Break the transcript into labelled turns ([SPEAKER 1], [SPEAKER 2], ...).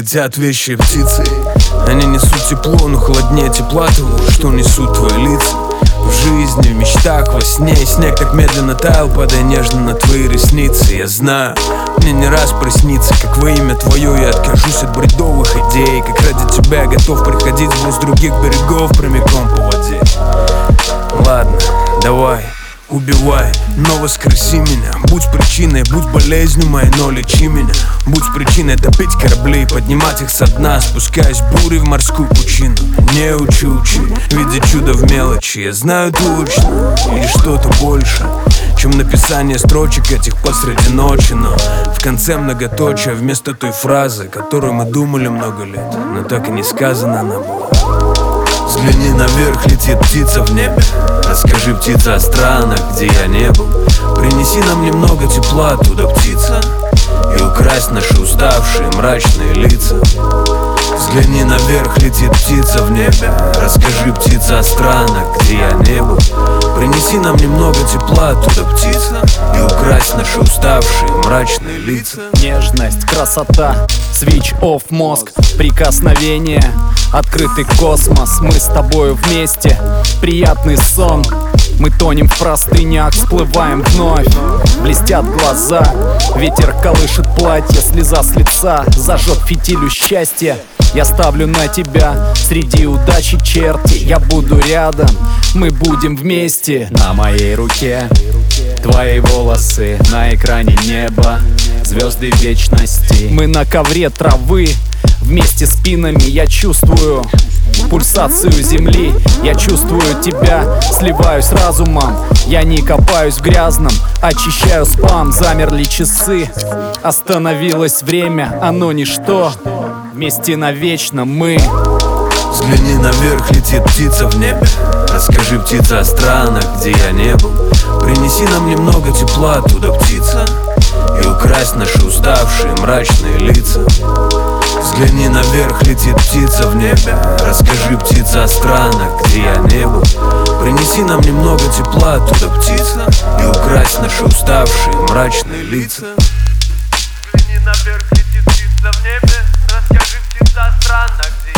[SPEAKER 1] летят вещи птицы. Они несут тепло, но холоднее тепла того, что несут твои лица. В жизни, в мечтах, во сне. И снег так медленно таял, падая нежно на твои ресницы. Я знаю, мне не раз приснится, как во имя твое я откажусь от бредовых идей. Как ради тебя я готов приходить с других берегов прямиком по воде. Ладно, давай, убивай, но воскреси меня. Будь причиной, будь болезнью моей, но лечи меня. Будь причиной топить корабли, поднимать их со дна, спускаясь бурей в морскую пучину. Не учи, видя чудо в мелочи. Я знаю точно, или что-то больше, чем написание строчек этих посреди ночи. Но в конце многоточие вместо той фразы, которую мы думали много лет, но так и не сказана она была. Взгляни наверх, летит птица в небе. Расскажи, птица, о странах, где я не был. Принеси нам немного тепла оттуда, птица, и украсть наши уставшие мрачные лица. Взгляни наверх, летит птица в небе. Расскажи, птица, о странах, где я не был. Принеси нам немного тепла оттуда, птица, и украсть наши уставшие мрачные лица.
[SPEAKER 2] Нежность, красота, switch off мозг, прикосновение, открытый космос. Мы с тобою вместе, приятный сон. Мы тонем в простынях, всплываем вновь. Блестят глаза, ветер колышет платье, слеза с лица зажжет фитилю счастья. Я ставлю на тебя среди удачи черти. Я буду рядом, мы будем вместе. На моей руке твои волосы, на экране небо, звезды вечности. Мы на ковре травы, вместе спинами. Я чувствую пульсацию земли, я чувствую тебя, сливаюсь с разумом. Я не копаюсь в грязном, очищаю спам. Замерли часы, остановилось время, оно ничто. Вместе навечно мы.
[SPEAKER 1] Взгляни наверх, летит птица в небе. Расскажи, птица, о странах, где я не был. Принеси нам немного тепла оттуда, птица, и украсть наши уставшие мрачные лица. Взгляни наверх, летит птица в небе. Расскажи, птица, о странах, где я не был. Принеси нам немного тепла оттуда, птица, и украсть наши уставшие мрачные лица.
[SPEAKER 3] Взгляни наверх, летит птица в небе. Расскажи, птица, о странах, где